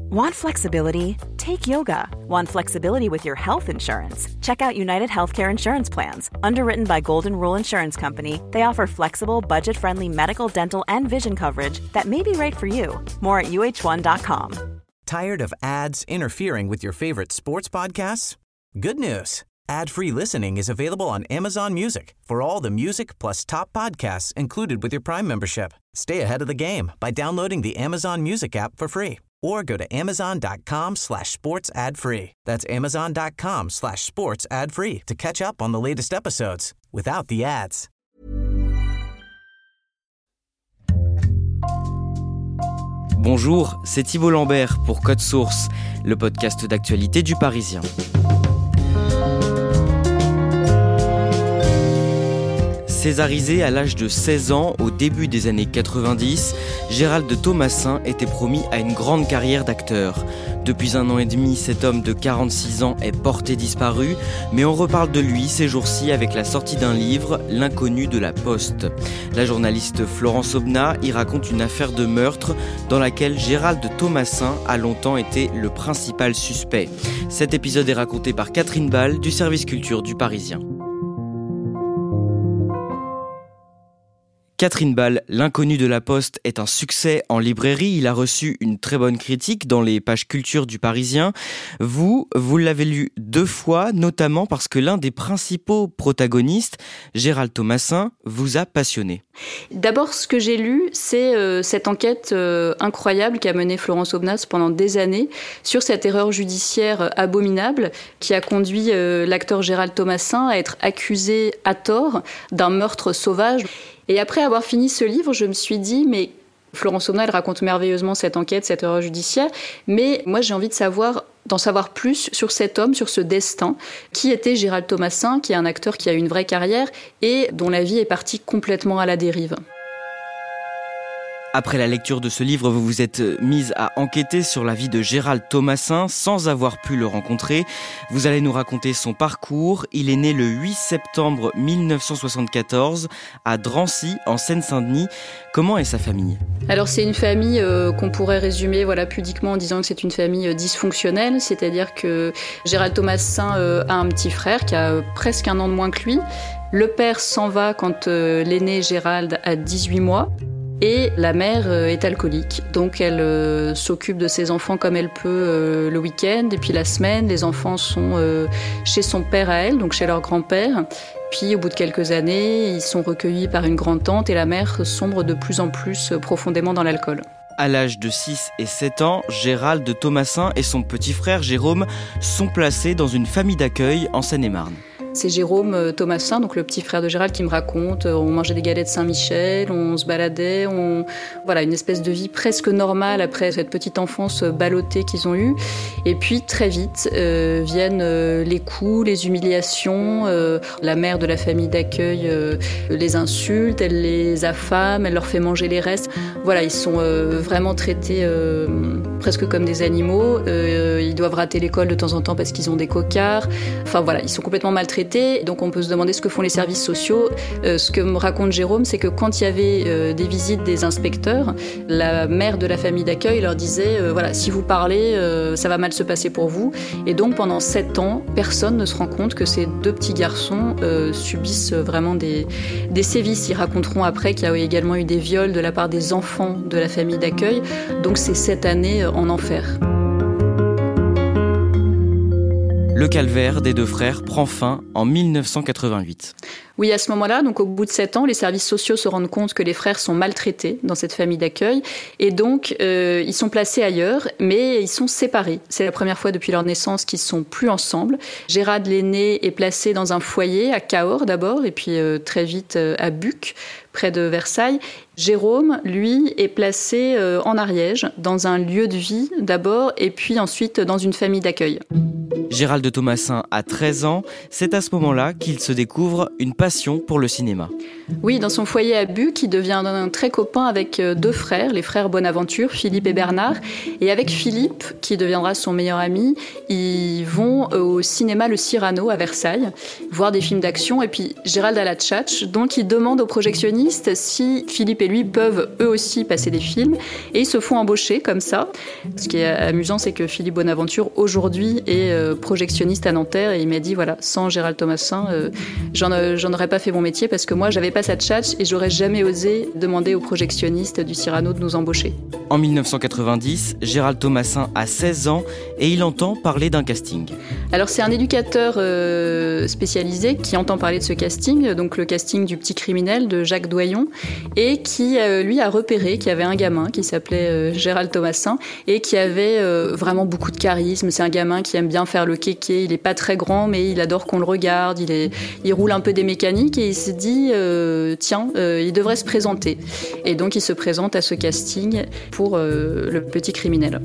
Want flexibility? Take yoga. Want flexibility with your health insurance? Check out United Healthcare Insurance Plans. Underwritten by Golden Rule Insurance Company, they offer flexible, budget-friendly medical, dental, and vision coverage that may be right for you. More at uh1.com. Tired of ads interfering with your favorite sports podcasts? Good news. Ad-free listening is available on Amazon Music for all the music plus top podcasts included with your Prime membership. Stay ahead of the game by downloading the Amazon Music app for free or go to amazon.com/sports ad-free. That's amazon.com/sports ad-free to catch up on the latest episodes without the ads. Bonjour, c'est Thibault Lambert pour Code Source, le podcast d'actualité du Parisien. Césarisé à l'âge de 16 ans, au début des années 90, Gérald Thomassin était promis à une grande carrière d'acteur. Depuis 1 an et demi, cet homme de 46 ans est porté disparu, mais on reparle de lui ces jours-ci avec la sortie d'un livre, L'inconnu de la Poste. La journaliste Florence Aubenas y raconte une affaire de meurtre dans laquelle Gérald Thomassin a longtemps été le principal suspect. Cet épisode est raconté par Catherine Ball du service culture du Parisien. Catherine Ball, L'inconnu de la Poste est un succès en librairie. Il a reçu une très bonne critique dans les pages culture du Parisien. Vous l'avez lu 2 fois, notamment parce que l'un des principaux protagonistes, Gérald Thomassin, vous a passionné. D'abord, ce que j'ai lu, c'est cette enquête incroyable qu'a menée Florence Aubenas pendant des années sur cette erreur judiciaire abominable qui a conduit l'acteur Gérald Thomassin à être accusé à tort d'un meurtre sauvage. Et après avoir fini ce livre, je me suis dit, mais Florence Aubenas, elle raconte merveilleusement cette enquête, cette erreur judiciaire, mais moi j'ai envie d'en savoir plus sur cet homme, sur ce destin. Qui était Gérald Thomassin, qui est un acteur qui a une vraie carrière et dont la vie est partie complètement à la dérive. Après la lecture de ce livre, vous vous êtes mise à enquêter sur la vie de Gérald Thomassin sans avoir pu le rencontrer. Vous allez nous raconter son parcours. Il est né le 8 septembre 1974 à Drancy, en Seine-Saint-Denis. Comment est sa famille ? Alors c'est une famille qu'on pourrait résumer pudiquement en disant que c'est une famille dysfonctionnelle, c'est-à-dire que Gérald Thomassin a un petit frère qui a presque 1 an de moins que lui. Le père s'en va quand l'aîné Gérald a 18 mois. Et la mère est alcoolique, donc elle s'occupe de ses enfants comme elle peut le week-end. Et puis la semaine, les enfants sont chez son père à elle, donc chez leur grand-père. Puis au bout de quelques années, ils sont recueillis par une grande-tante et la mère sombre de plus en plus profondément dans l'alcool. À l'âge de 6 et 7 ans, Gérald Thomassin et son petit frère Jérôme sont placés dans une famille d'accueil en Seine-et-Marne. C'est Jérôme Thomassin, donc le petit frère de Gérald, qui me raconte. On mangeait des galettes Saint-Michel, on se baladait, une espèce de vie presque normale après cette petite enfance ballottée qu'ils ont eue. Et puis très vite viennent les coups, les humiliations. La mère de la famille d'accueil les insulte, elle les affame, elle leur fait manger les restes. Ils sont vraiment traités presque comme des animaux. Ils doivent rater l'école de temps en temps parce qu'ils ont des cocards. Ils sont complètement maltraités. Donc on peut se demander ce que font les services sociaux. Ce que me raconte Jérôme, c'est que quand il y avait des visites des inspecteurs, la mère de la famille d'accueil leur disait si vous parlez, ça va mal se passer pour vous. Et donc pendant 7 ans, personne ne se rend compte que ces 2 petits garçons subissent vraiment des sévices. Ils raconteront après qu'il y a également eu des viols de la part des enfants de la famille d'accueil. Donc c'est 7 années en enfer. Le calvaire des 2 frères prend fin en 1988. Oui, à ce moment-là, donc au bout de 7 ans, les services sociaux se rendent compte que les frères sont maltraités dans cette famille d'accueil et donc ils sont placés ailleurs, mais ils sont séparés. C'est la première fois depuis leur naissance qu'ils sont plus ensemble. Gérald l'aîné est placé dans un foyer à Cahors d'abord et puis très vite à Buc, près de Versailles. Jérôme, lui, est placé en Ariège, dans un lieu de vie d'abord et puis ensuite dans une famille d'accueil. Gérald Thomassin a 13 ans. C'est à ce moment-là qu'il se découvre une passion pour le cinéma. Oui, dans son foyer à Buc, il devient très copain avec 2 frères, les frères Bonaventure, Philippe et Bernard. Et avec Philippe, qui deviendra son meilleur ami, ils vont au cinéma Le Cyrano à Versailles, voir des films d'action. Et puis Gérald a la tchatche, donc il demande aux projectionnistes si Philippe et lui peuvent eux aussi passer des films. Et ils se font embaucher comme ça. Ce qui est amusant, c'est que Philippe Bonaventure, aujourd'hui, est projectionniste à Nanterre. Et il m'a dit, voilà, sans Gérald Thomassin, j'en aurais pas fait mon métier parce que moi, j'avais pas sa tchatche et j'aurais jamais osé demander aux projectionnistes du Cyrano de nous embaucher. En 1990, Gérald Thomassin a 16 ans et il entend parler d'un casting. Alors c'est un éducateur spécialisé qui entend parler de ce casting, donc le casting du Petit Criminel de Jacques Doyon, et qui lui a repéré qu'il y avait un gamin qui s'appelait Gérald Thomassin et qui avait vraiment beaucoup de charisme. C'est un gamin qui aime bien faire le kéké, il est pas très grand mais il adore qu'on le regarde, il roule un peu des mécaniques et il se dit tiens, il devrait se présenter. Et donc il se présente à ce casting pour le Petit Criminel.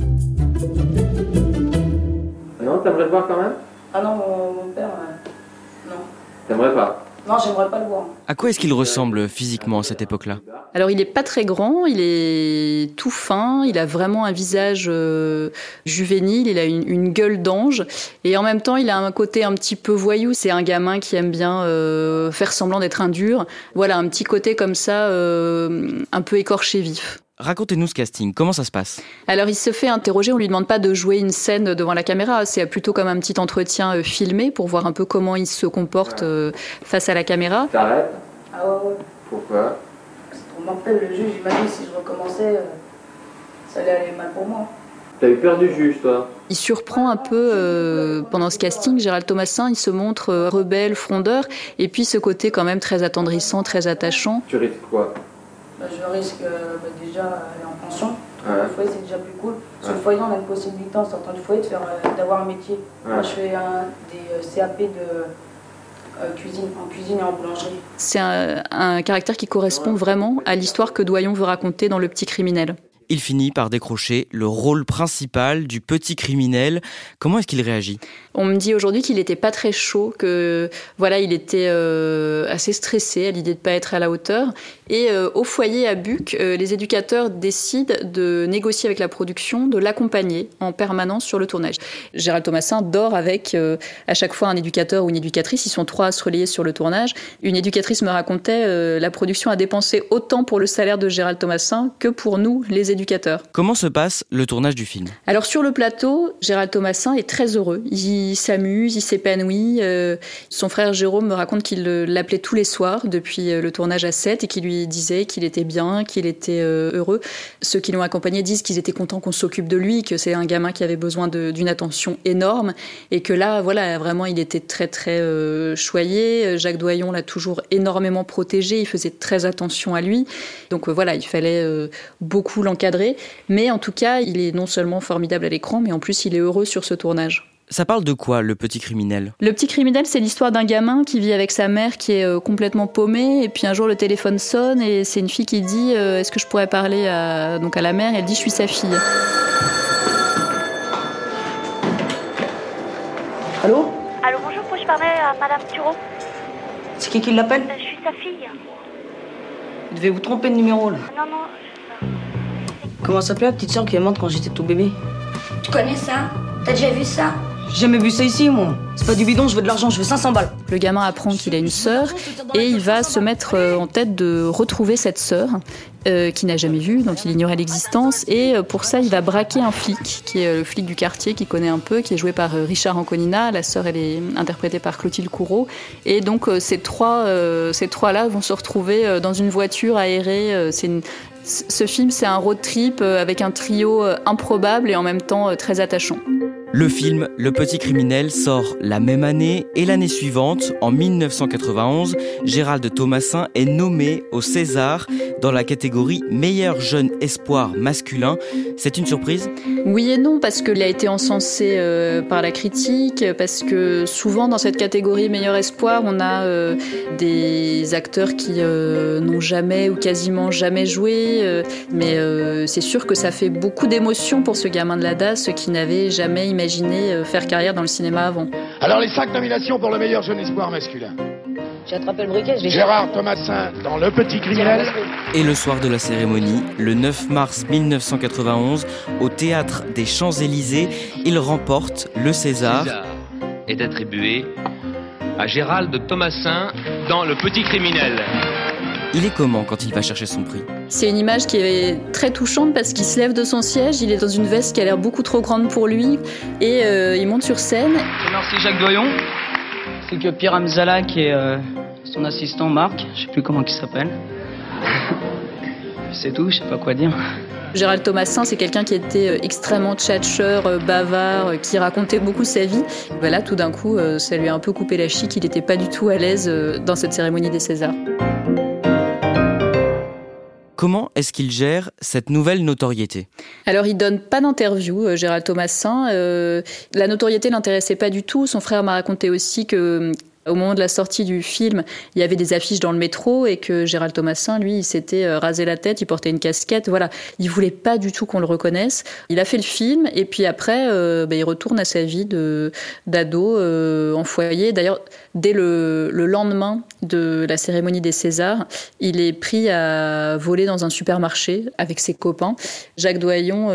Non, t'aimerais le voir quand même ? Ah non, mon père, non. T'aimerais pas ? Non, j'aimerais pas le voir. À quoi est-ce qu'il ressemble physiquement à cette époque-là ? Alors il est pas très grand, il est tout fin, il a vraiment un visage juvénile, il a une gueule d'ange et en même temps il a un côté un petit peu voyou, c'est un gamin qui aime bien faire semblant d'être un dur. Voilà, un petit côté comme ça, un peu écorché vif. Racontez-nous ce casting, comment ça se passe ? Alors il se fait interroger, on lui demande pas de jouer une scène devant la caméra, c'est plutôt comme un petit entretien filmé pour voir un peu comment il se comporte face à la caméra. T'arrêtes ? Ah ouais. Pourquoi ? C'est trop mortel, le juge, il m'a dit si je recommençais, ça allait aller mal pour moi. T'as eu peur du juge, toi ? Il surprend un peu pendant ce casting, Gérald Thomassin, il se montre rebelle, frondeur, et puis ce côté quand même très attendrissant, très attachant. Tu risques quoi ? Je risque déjà aller en pension. Ouais. Le foyer, c'est déjà plus cool. Sur le foyer, on a une possibilité en sortant du foyer d'avoir un métier. Ouais. Moi, je fais des CAP de cuisine, en cuisine et en boulangerie. C'est un caractère qui correspond vraiment à l'histoire que Doyon veut raconter dans Le Petit Criminel. Il finit par décrocher le rôle principal du Petit Criminel. Comment est-ce qu'il réagit ? On me dit aujourd'hui qu'il n'était pas très chaud, que voilà, il était assez stressé à l'idée de ne pas être à la hauteur. Et au foyer à Buc, les éducateurs décident de négocier avec la production, de l'accompagner en permanence sur le tournage. Gérald Thomassin dort avec à chaque fois un éducateur ou une éducatrice. Ils sont 3 à se relayer sur le tournage. Une éducatrice me racontait la production a dépensé autant pour le salaire de Gérald Thomassin que pour nous, les éducateurs. Comment se passe le tournage du film ? Alors sur le plateau, Gérald Thomassin est très heureux. Il s'amuse, il s'épanouit. Son frère Jérôme me raconte qu'il l'appelait tous les soirs depuis le tournage à 7 et qu'il lui disait qu'il était bien, qu'il était heureux. Ceux qui l'ont accompagné disent qu'ils étaient contents qu'on s'occupe de lui, que c'est un gamin qui avait besoin d'une attention énorme et que là, voilà, vraiment, il était très, très choyé. Jacques Doyon l'a toujours énormément protégé, il faisait très attention à lui. Donc voilà, il fallait beaucoup l'encadrer. Mais en tout cas, il est non seulement formidable à l'écran, mais en plus, il est heureux sur ce tournage. Ça parle de quoi, Le Petit Criminel ? Le Petit Criminel, c'est l'histoire d'un gamin qui vit avec sa mère qui est complètement paumée. Et puis un jour, le téléphone sonne et c'est une fille qui dit « Est-ce que je pourrais parler à la mère ?» Elle dit « Je suis sa fille. » Allô ? Allô, bonjour, puis-je parler à Madame Thureau ? C'est qui l'appelle ? Je suis sa fille. Vous devez vous tromper de numéro, là. Non, Comment s'appelait la petite sœur qui est morte quand j'étais tout bébé ? tu connais ça ? T'as déjà vu ça ? J'ai jamais vu ça ici, moi. C'est pas du bidon, je veux de l'argent, je veux 500 balles. Le gamin apprend qu'il a une sœur et il va se mettre en tête de retrouver cette sœur qu'il n'a jamais vue, donc il ignorait l'existence. Et pour ça, il va braquer un flic, qui est le flic du quartier, qu'il connaît un peu, qui est joué par Richard Anconina. La sœur, elle est interprétée par Clotilde Courreau. Et donc ces trois-là vont se retrouver dans une voiture aérée. Ce film, c'est un road trip avec un trio improbable et en même temps très attachant. Le film Le Petit Criminel sort la même année et l'année suivante, en 1991, Gérald Thomassin est nommé au César dans la catégorie Meilleur jeune espoir masculin. C'est une surprise ? Oui et non, parce qu'il a été encensé par la critique, parce que souvent dans cette catégorie Meilleur espoir, on a des acteurs qui n'ont jamais ou quasiment jamais joué, mais c'est sûr que ça fait beaucoup d'émotions pour ce gamin de la DAS qui n'avait jamais imaginé faire carrière dans le cinéma avant. Alors les 5 nominations pour le meilleur jeune espoir masculin. J'ai attrapé le briquet, je l'ai... Gérard Thomassin dans Le Petit Criminel. Et le soir de la cérémonie, le 9 mars 1991, au Théâtre des Champs-Élysées, il remporte le César. César est attribué à Gérald Thomassin dans Le Petit Criminel. Il est comment quand il va chercher son prix ? C'est une image qui est très touchante parce qu'il se lève de son siège, il est dans une veste qui a l'air beaucoup trop grande pour lui et il monte sur scène. Merci Jacques Doyon. C'est que Pierre Hamzala qui est son assistant Marc, je sais plus comment il s'appelle. C'est tout, je sais pas quoi dire. Gérald Thomassin, c'est quelqu'un qui était extrêmement tchatcheur, bavard, qui racontait beaucoup sa vie. Là, tout d'un coup, ça lui a un peu coupé la chic, il n'était pas du tout à l'aise dans cette cérémonie des Césars. Comment est-ce qu'il gère cette nouvelle notoriété ? Alors, il donne pas d'interview, Gérald Thomassin. La notoriété l'intéressait pas du tout. Son frère m'a raconté aussi que au moment de la sortie du film, il y avait des affiches dans le métro et que Gérald Thomassin, lui, il s'était rasé la tête, il portait une casquette. Voilà, il voulait pas du tout qu'on le reconnaisse. Il a fait le film et puis après, il retourne à sa vie d'ado en foyer. D'ailleurs, dès le lendemain de la cérémonie des Césars, il est pris à voler dans un supermarché avec ses copains. Jacques Doyon,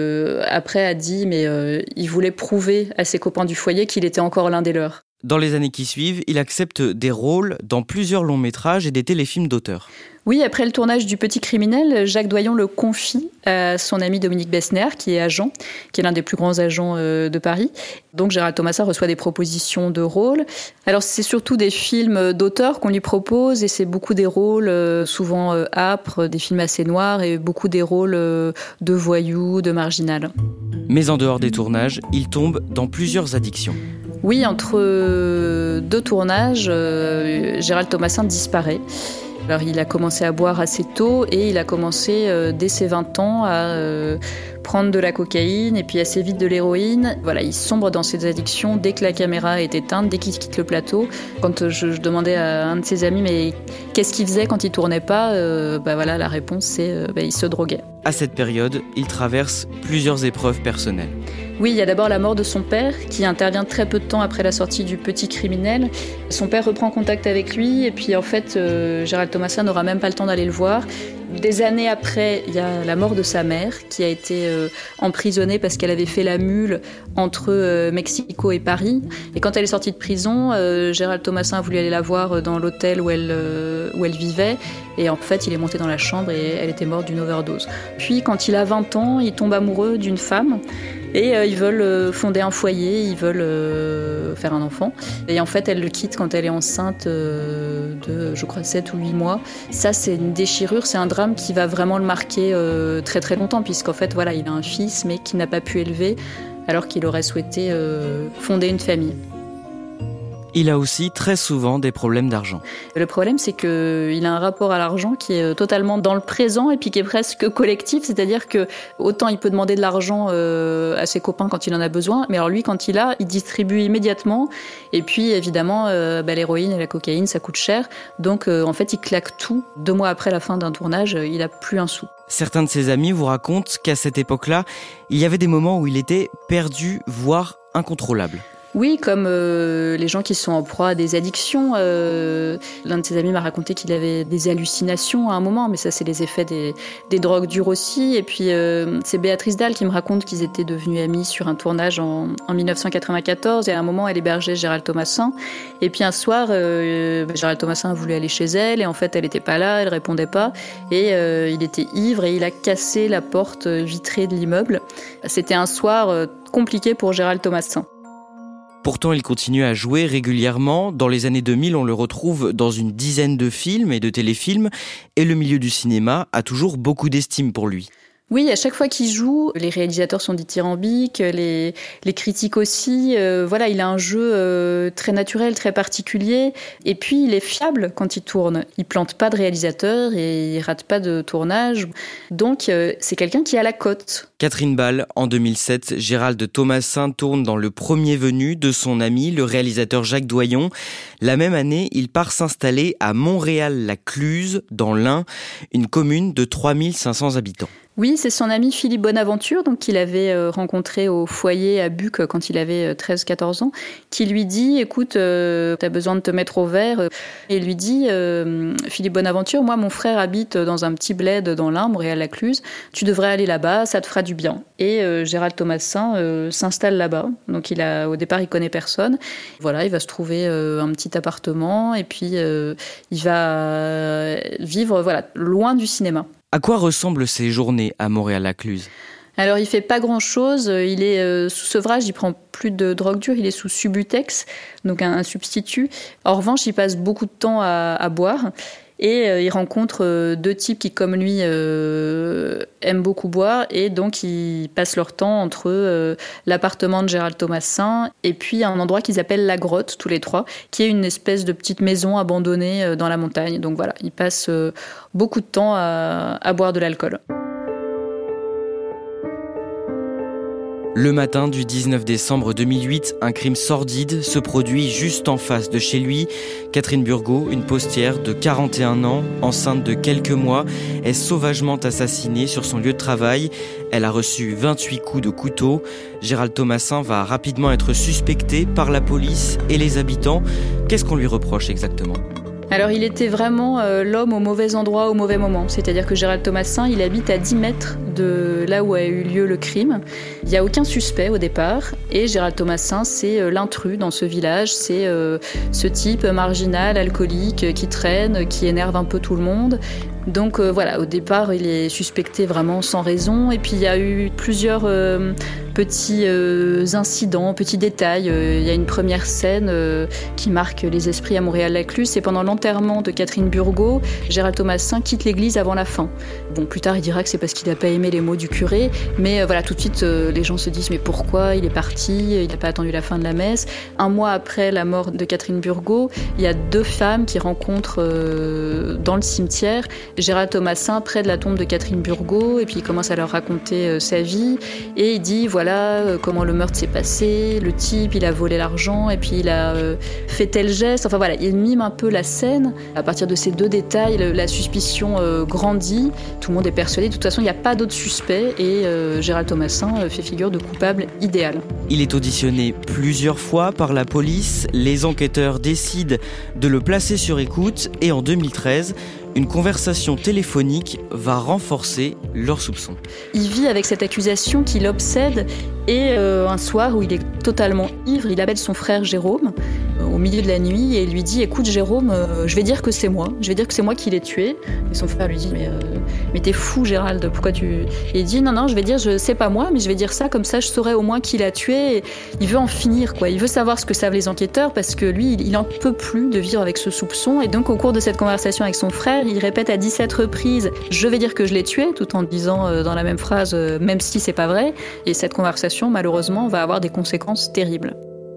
après, a dit, mais il voulait prouver à ses copains du foyer qu'il était encore l'un des leurs. Dans les années qui suivent, il accepte des rôles dans plusieurs longs métrages et des téléfilms d'auteur. Oui, après le tournage du Petit Criminel, Jacques Doyon le confie à son ami Dominique Besnéard, qui est agent, qui est l'un des plus grands agents de Paris. Donc Gérald Thomassin reçoit des propositions de rôles. Alors c'est surtout des films d'auteur qu'on lui propose et c'est beaucoup des rôles souvent âpres, des films assez noirs et beaucoup des rôles de voyous, de marginal. Mais en dehors des tournages, il tombe dans plusieurs addictions. Oui, entre deux tournages, Gérald Thomassin disparaît. Alors, il a commencé à boire assez tôt et il a commencé dès ses 20 ans à prendre de la cocaïne et puis assez vite de l'héroïne. Voilà, il sombre dans ses addictions dès que la caméra est éteinte, dès qu'il quitte le plateau. Quand je demandais à un de ses amis mais qu'est-ce qu'il faisait quand il tournait pas, la réponse c'est il se droguait. À cette période, il traverse plusieurs épreuves personnelles. Oui, il y a d'abord la mort de son père, qui intervient très peu de temps après la sortie du Petit Criminel. Son père reprend contact avec lui, et puis en fait, Gérald Thomassin n'aura même pas le temps d'aller le voir. Des années après, il y a la mort de sa mère, qui a été emprisonnée parce qu'elle avait fait la mule entre Mexico et Paris. Et quand elle est sortie de prison, Gérald Thomassin a voulu aller la voir dans l'hôtel où elle vivait. Et en fait, il est monté dans la chambre et elle était morte d'une overdose. Puis, quand il a 20 ans, il tombe amoureux d'une femme. Et ils veulent fonder un foyer, ils veulent faire un enfant. Et en fait, elle le quitte quand elle est enceinte de, je crois, 7 ou 8 mois. Ça, c'est une déchirure, c'est un drame qui va vraiment le marquer très très longtemps, puisqu'en fait, voilà, il a un fils, mais qu'il n'a pas pu élever, alors qu'il aurait souhaité fonder une famille. Il a aussi très souvent des problèmes d'argent. Le problème, c'est qu'il a un rapport à l'argent qui est totalement dans le présent et puis qui est presque collectif. C'est-à-dire que autant il peut demander de l'argent à ses copains quand il en a besoin, mais alors lui, quand il distribue immédiatement. Et puis, évidemment, l'héroïne et la cocaïne, ça coûte cher. Donc, en fait, il claque tout. 2 mois après la fin d'un tournage, il n'a plus un sou. Certains de ses amis vous racontent qu'à cette époque-là, il y avait des moments où il était perdu, voire incontrôlable. Oui, comme les gens qui sont en proie à des addictions. L'un de ses amis m'a raconté qu'il avait des hallucinations à un moment, mais ça, c'est les effets des drogues dures aussi. Et puis, c'est Béatrice Dalle qui me raconte qu'ils étaient devenus amis sur un tournage en 1994. Et à un moment, elle hébergeait Gérald Thomassin. Et puis, un soir, Gérald Thomassin a voulu aller chez elle. Et en fait, elle n'était pas là, elle répondait pas. Et il était ivre et il a cassé la porte vitrée de l'immeuble. C'était un soir compliqué pour Gérald Thomassin. Pourtant, il continue à jouer régulièrement. Dans les années 2000, on le retrouve dans une dizaine de films et de téléfilms. Et le milieu du cinéma a toujours beaucoup d'estime pour lui. Oui, à chaque fois qu'il joue, les réalisateurs sont dithyrambiques, les critiques aussi. Il a un jeu très naturel, très particulier. Et puis, il est fiable quand il tourne. Il plante pas de réalisateur et il rate pas de tournage. Donc, c'est quelqu'un qui a la cote. Catherine Ball, en 2007, Gérald Thomassin tourne dans Le Premier Venu de son ami, le réalisateur Jacques Doyon. La même année, il part s'installer à Montréal-la-Cluse, dans l'Ain, une commune de 3500 habitants. Oui, c'est son ami Philippe Bonaventure, donc qu'il avait rencontré au foyer à Buc quand il avait 13-14 ans, qui lui dit « Écoute, t'as besoin de te mettre au vert ». Et il lui dit « Philippe Bonaventure, moi, mon frère habite dans un petit bled dans l'Ain, Montréal-Lacluse. Tu devrais aller là-bas, ça te fera du bien ». Et Gérald Thomassin s'installe là-bas. Donc au départ, il connaît personne. Voilà, il va se trouver un petit appartement et puis il va vivre loin du cinéma. À quoi ressemblent ces journées à Montréal-Lacluse ? Alors, il fait pas grand-chose. Il est sous sevrage, il prend plus de drogue dure, il est sous Subutex, donc un substitut. En revanche, il passe beaucoup de temps à boire. Et il rencontre 2 types qui, comme lui, aiment beaucoup boire. Et donc, ils passent leur temps entre l'appartement de Gérald Thomassin et puis un endroit qu'ils appellent la Grotte, tous les 3, qui est une espèce de petite maison abandonnée dans la montagne. Donc voilà, ils passent beaucoup de temps à boire de l'alcool. Le matin du 19 décembre 2008, un crime sordide se produit juste en face de chez lui. Catherine Burgot, une postière de 41 ans, enceinte de quelques mois, est sauvagement assassinée sur son lieu de travail. Elle a reçu 28 coups de couteau. Gérald Thomassin va rapidement être suspecté par la police et les habitants. Qu'est-ce qu'on lui reproche exactement ? Alors, il était vraiment l'homme au mauvais endroit au mauvais moment. C'est-à-dire que Gérald Thomassin, il habite à 10 mètres de là où a eu lieu le crime. Il n'y a aucun suspect au départ. Et Gérald Thomassin, c'est l'intrus dans ce village. C'est ce type marginal, alcoolique, qui traîne, qui énerve un peu tout le monde. Donc voilà, au départ, il est suspecté vraiment sans raison. Et puis, il y a eu plusieurs petits incidents, petits détails. Il y a une première scène qui marque les esprits à Montréal-Lacluse. C'est pendant l'enterrement de Catherine Burgot. Gérald Thomassin quitte l'église avant la fin. Bon, plus tard, il dira que c'est parce qu'il n'a pas aimé les mots du curé. Mais voilà, tout de suite, les gens se disent « Mais pourquoi il est parti ? Il n'a pas attendu la fin de la messe ». 1 mois après la mort de Catherine Burgot, il y a 2 femmes qui rencontrent dans le cimetière Gérald Thomassin près de la tombe de Catherine Burgot, et puis il commence à leur raconter sa vie, et il dit voilà comment le meurtre s'est passé, le type il a volé l'argent, et puis il a fait tel geste, enfin voilà, il mime un peu la scène. À partir de ces 2 détails, la suspicion grandit, tout le monde est persuadé, de toute façon il n'y a pas d'autres suspects, et Gérald Thomassin fait figure de coupable idéal. Il est auditionné plusieurs fois par la police, les enquêteurs décident de le placer sur écoute, et en 2013, une conversation téléphonique va renforcer leurs soupçons. Il vit avec cette accusation qui l'obsède et un soir où il est totalement ivre, il appelle son frère Jérôme au milieu de la nuit et il lui dit « Écoute Jérôme, je vais dire que c'est moi, qui l'ai tué ». Et son frère lui dit « Mais t'es fou Gérald, pourquoi tu… » Et il dit « Non, je vais dire, c'est pas moi, mais je vais dire ça, comme ça je saurai au moins qui l'a tué. » Et il veut en finir, quoi. Il veut savoir ce que savent les enquêteurs parce que lui, il en peut plus de vivre avec ce soupçon. Et donc au cours de cette conversation avec son frère, il répète à 17 reprises « Je vais dire que je l'ai tué », tout en disant dans la même phrase « Même si c'est pas vrai ». Et cette conversation, malheureusement, va avoir des conséquences terribles.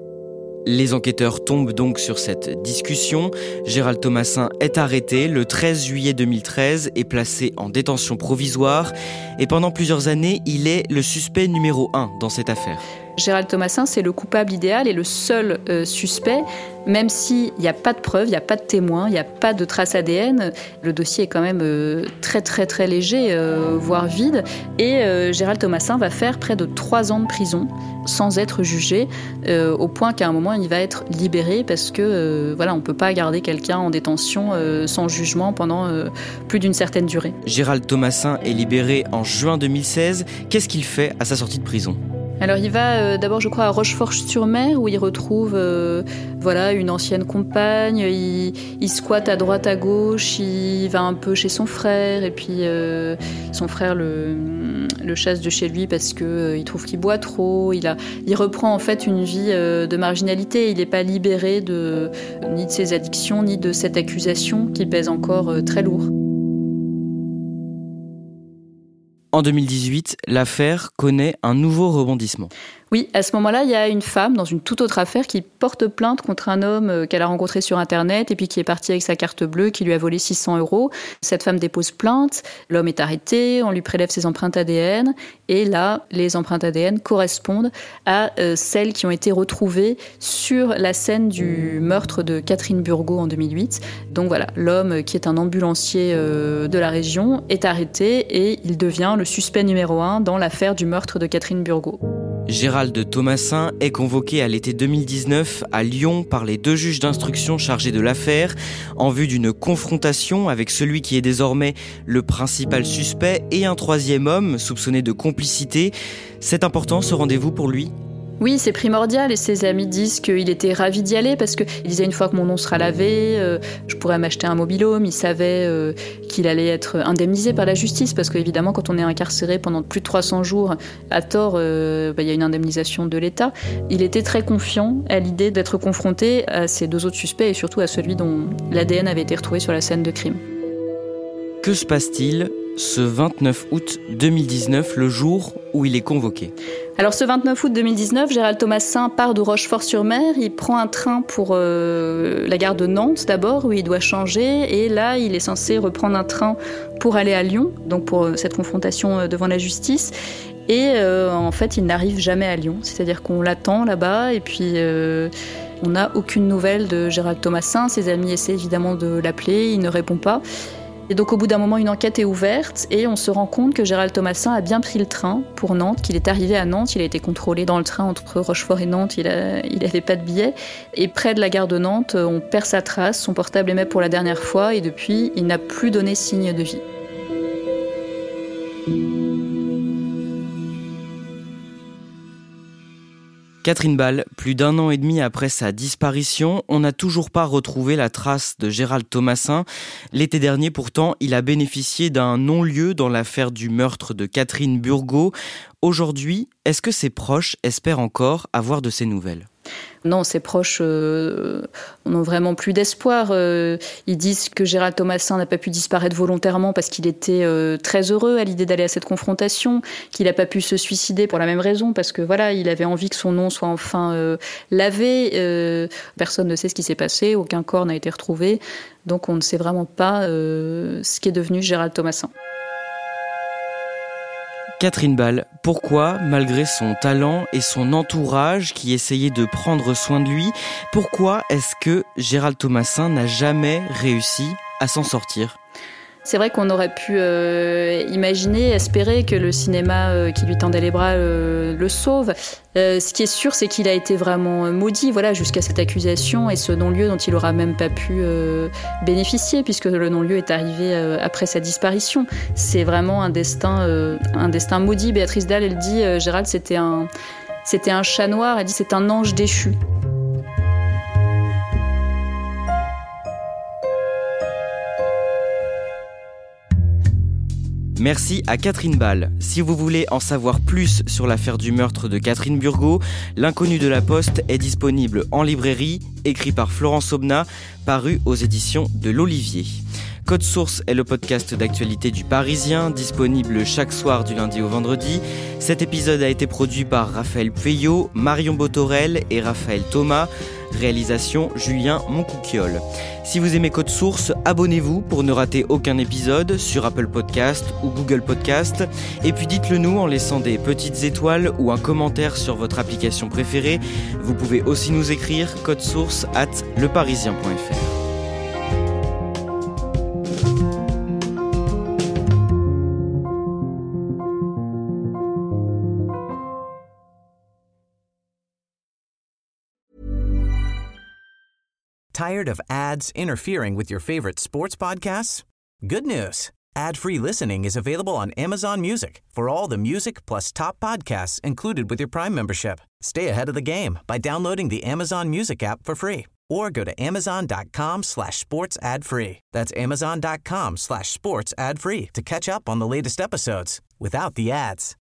Les enquêteurs tombent donc sur cette discussion. Gérald Thomassin est arrêté le 13 juillet 2013 et placé en détention provisoire. Et pendant plusieurs années, il est le suspect numéro 1 dans cette affaire. Gérald Thomassin, c'est le coupable idéal et le seul suspect, même s'il n'y a pas de preuves, il n'y a pas de témoins, il n'y a pas de traces ADN. Le dossier est quand même très très très léger, voire vide. Et Gérald Thomassin va faire près de 3 ans de prison sans être jugé, au point qu'à un moment il va être libéré parce que on ne peut pas garder quelqu'un en détention sans jugement pendant plus d'une certaine durée. Gérald Thomassin est libéré en juin 2016. Qu'est-ce qu'il fait à sa sortie de prison ? Alors il va d'abord, je crois, à Rochefort-sur-Mer où il retrouve une ancienne compagne. Il squatte à droite à gauche, il va un peu chez son frère et puis son frère le chasse de chez lui parce que il trouve qu'il boit trop. Il reprend en fait une vie de marginalité. Il n'est pas libéré ni de ses addictions ni de cette accusation qui pèse encore très lourd. En 2018, l'affaire connaît un nouveau rebondissement. Oui, à ce moment-là, il y a une femme dans une toute autre affaire qui porte plainte contre un homme qu'elle a rencontré sur Internet et puis qui est parti avec sa carte bleue, qui lui a volé 600 €. Cette femme dépose plainte, l'homme est arrêté, on lui prélève ses empreintes ADN et là, les empreintes ADN correspondent à celles qui ont été retrouvées sur la scène du meurtre de Catherine Burgot en 2008. Donc voilà, l'homme qui est un ambulancier de la région est arrêté et il devient le suspect numéro 1 dans l'affaire du meurtre de Catherine Burgot. Gérald Thomassin est convoqué à l'été 2019 à Lyon par les 2 juges d'instruction chargés de l'affaire en vue d'une confrontation avec celui qui est désormais le principal suspect et un 3e homme soupçonné de complicité. C'est important ce rendez-vous pour lui ? Oui, c'est primordial et ses amis disent qu'il était ravi d'y aller parce qu'il disait une fois que mon nom sera lavé, je pourrais m'acheter un mobil-home. Il savait qu'il allait être indemnisé par la justice parce qu'évidemment, quand on est incarcéré pendant plus de 300 jours à tort, il y a une indemnisation de l'État. Il était très confiant à l'idée d'être confronté à ces 2 autres suspects et surtout à celui dont l'ADN avait été retrouvé sur la scène de crime. Que se passe-t-il ce 29 août 2019, le jour où il est convoqué ? Alors ce 29 août 2019, Gérald Thomassin part de Rochefort-sur-Mer, il prend un train pour la gare de Nantes d'abord, où il doit changer, et là il est censé reprendre un train pour aller à Lyon, donc pour cette confrontation devant la justice. Et en fait, il n'arrive jamais à Lyon, c'est-à-dire qu'on l'attend là-bas, et puis on n'a aucune nouvelle de Gérald Thomassin. Ses amis essaient évidemment de l'appeler, il ne répond pas. Et donc au bout d'un moment, une enquête est ouverte et on se rend compte que Gérald Thomassin a bien pris le train pour Nantes, qu'il est arrivé à Nantes, il a été contrôlé dans le train entre Rochefort et Nantes, il n'avait pas de billet. Et près de la gare de Nantes, on perd sa trace, son portable émet pour la dernière fois et depuis, il n'a plus donné signe de vie. Catherine Ball, plus d'1 an et demi après sa disparition, on n'a toujours pas retrouvé la trace de Gérald Thomassin. L'été dernier, pourtant, il a bénéficié d'un non-lieu dans l'affaire du meurtre de Catherine Burgot. Aujourd'hui, est-ce que ses proches espèrent encore avoir de ses nouvelles ? Non, ses proches n'ont vraiment plus d'espoir. Ils disent que Gérald Thomassin n'a pas pu disparaître volontairement parce qu'il était très heureux à l'idée d'aller à cette confrontation, qu'il n'a pas pu se suicider pour la même raison, parce que voilà, il avait envie que son nom soit enfin lavé. Personne ne sait ce qui s'est passé, aucun corps n'a été retrouvé, donc on ne sait vraiment pas ce qu'est devenu Gérald Thomassin. Catherine Ball, pourquoi, malgré son talent et son entourage qui essayait de prendre soin de lui, pourquoi est-ce que Gérald Thomassin n'a jamais réussi à s'en sortir ? C'est vrai qu'on aurait pu imaginer, espérer que le cinéma qui lui tendait les bras le sauve. Ce qui est sûr, c'est qu'il a été vraiment maudit, voilà, jusqu'à cette accusation et ce non-lieu dont il n'aura même pas pu bénéficier, puisque le non-lieu est arrivé après sa disparition. C'est vraiment un destin maudit. Béatrice Dalle, elle dit, Gérald, c'était un chat noir, elle dit c'est un ange déchu. Merci à Catherine Ball. Si vous voulez en savoir plus sur l'affaire du meurtre de Catherine Burgot, L'inconnu de la Poste est disponible en librairie, écrit par Florence Aubenas, paru aux éditions de l'Olivier. Code Source est le podcast d'actualité du Parisien, disponible chaque soir du lundi au vendredi. Cet épisode a été produit par Raphaël Pueyo, Marion Botorel et Raphaël Thomas. Réalisation Julien Moncouquiol. Si vous aimez Code Source, abonnez-vous pour ne rater aucun épisode sur Apple Podcast ou Google Podcast. Et puis dites-le nous en laissant des petites étoiles ou un commentaire sur votre application préférée. Vous pouvez aussi nous écrire codesource@leparisien.fr. Tired of ads interfering with your favorite sports podcasts? Good news. Ad-free listening is available on Amazon Music for all the music plus top podcasts included with your Prime membership. Stay ahead of the game by downloading the Amazon Music app for free or go to amazon.com/sports ad-free. That's amazon.com/sports ad-free to catch up on the latest episodes without the ads.